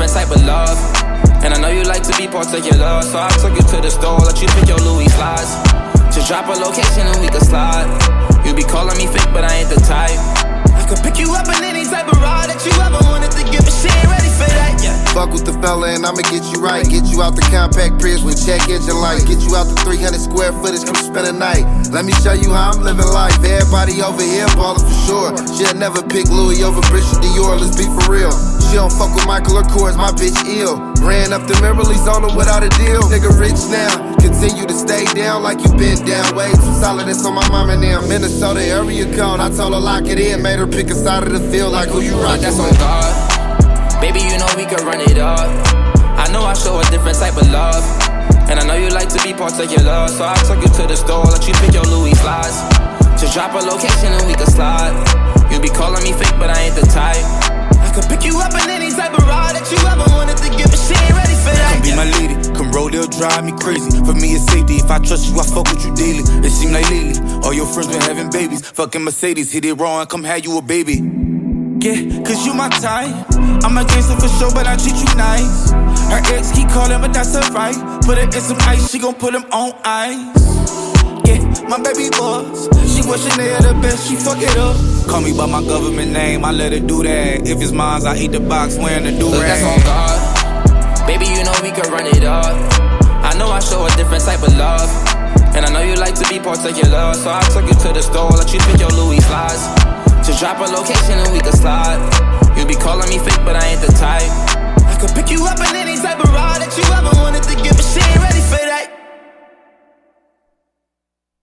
different type of love. And I know you like to be particular, so I took you to the store, let you pick your Louis slides. Just drop a location and we can slide. You be calling me fake, but I ain't the type. I could pick you up in any type of ride that you ever wanted to give, but she ain't ready for that, yeah. Fuck with the fella and I'ma get you right. Get you out the compact Prius with check engine light. Get you out the 300 square footage, come spend a night. Let me show you how I'm living life. Everybody over here ballin' for sure. She'll never pick Louis over Christian Dior, let's be for real. She don't fuck with Michael or Kors, my bitch ill. Ran up the Memorleys on him without a deal. Nigga rich now, continue to stay down like you been down. Way too solid, it's on my mama now. Minnesota area code, I told her lock it in. Made her pick a side of the field like who you rockin' That's with. on God. Baby, you know we could run it up. I know I show a different type of love. And I know you like to be particular, so I took you to the store, let you pick your Louis slides. Just drop a location and we can slide. You be calling me fake, but I ain't the type. I could pick you up in any type of ride that you ever wanted to give, but she ain't ready for that. Come be my lady, come roll, they'll drive me crazy. For me it's safety, if I trust you, I fuck with you daily. It seem like lately, all your friends been having babies. Fucking Mercedes, hit it wrong, come have you a baby. Yeah, cause you my type. I'm a gangster for sure, but I treat you nice. Her ex keep calling, but that's alright. Put her in some ice, she gon' put him on ice. Yeah, my baby boss, she was Chanel the best, she fuck it up. Call me by my government name, I let her do that. If it's mine, I eat the box wearing the do-rag. That's on God. Baby, you know we could run it up. I know I show a different type of love. And I know you like to be particular, so I took you to the store, let you pick your Louis slides. Just drop a location and we can slide. You be calling me fake, but I